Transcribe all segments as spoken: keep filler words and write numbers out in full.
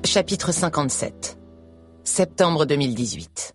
Chapitre cinquante-sept. Septembre deux mille dix-huit.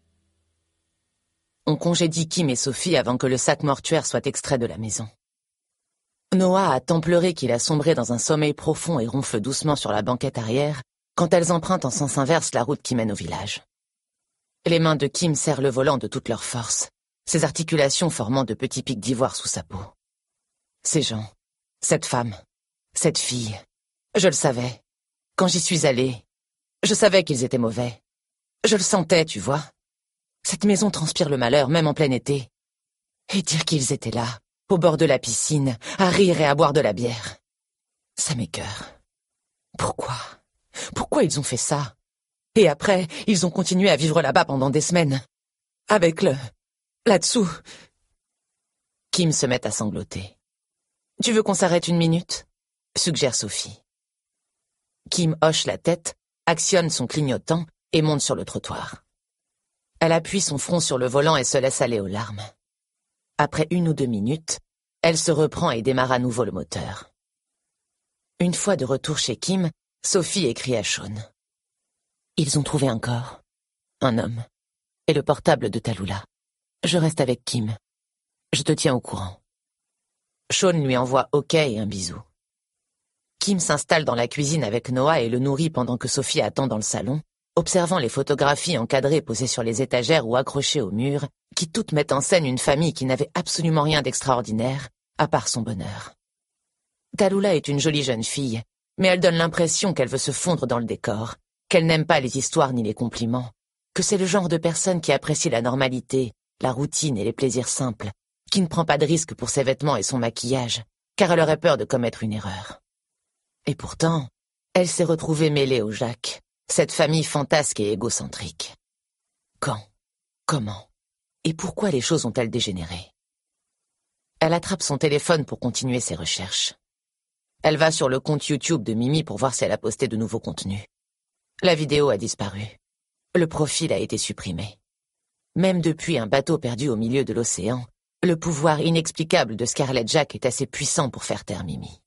On congédie Kim et Sophie avant que le sac mortuaire soit extrait de la maison. Noah a tant pleuré qu'il a sombré dans un sommeil profond et ronfle doucement sur la banquette arrière quand elles empruntent en sens inverse la route qui mène au village. Les mains de Kim serrent le volant de toute leur force, ses articulations formant de petits pics d'ivoire sous sa peau. Ces gens, cette femme, cette fille, je le savais. Quand j'y suis allée, je savais qu'ils étaient mauvais. Je le sentais, tu vois. Cette maison transpire le malheur, même en plein été. Et dire qu'ils étaient là, au bord de la piscine, à rire et à boire de la bière. Ça m'écoeure. Pourquoi? Pourquoi ils ont fait ça? Et après, ils ont continué à vivre là-bas pendant des semaines. Avec le... là-dessous. Kim se met à sangloter. « Tu veux qu'on s'arrête une minute ?» suggère Sophie. Kim hoche la tête, actionne son clignotant et monte sur le trottoir. Elle appuie son front sur le volant et se laisse aller aux larmes. Après une ou deux minutes, elle se reprend et démarre à nouveau le moteur. Une fois de retour chez Kim, Sophie écrit à Sean. Ils ont trouvé un corps, un homme, et le portable de Tallulah. Je reste avec Kim. Je te tiens au courant. Sean lui envoie OK et un bisou. Kim s'installe dans la cuisine avec Noah et le nourrit pendant que Sophie attend dans le salon, observant les photographies encadrées posées sur les étagères ou accrochées au mur, qui toutes mettent en scène une famille qui n'avait absolument rien d'extraordinaire, à part son bonheur. Tallulah est une jolie jeune fille, mais elle donne l'impression qu'elle veut se fondre dans le décor, qu'elle n'aime pas les histoires ni les compliments, que c'est le genre de personne qui apprécie la normalité, la routine et les plaisirs simples, qui ne prend pas de risques pour ses vêtements et son maquillage, car elle aurait peur de commettre une erreur. Et pourtant, elle s'est retrouvée mêlée au Jacques, cette famille fantasque et égocentrique. Quand? Comment? Et pourquoi les choses ont-elles dégénéré? Elle attrape son téléphone pour continuer ses recherches. Elle va sur le compte YouTube de Mimi pour voir si elle a posté de nouveaux contenus. La vidéo a disparu. Le profil a été supprimé. Même depuis un bateau perdu au milieu de l'océan, le pouvoir inexplicable de Scarlett Jack est assez puissant pour faire taire Mimi.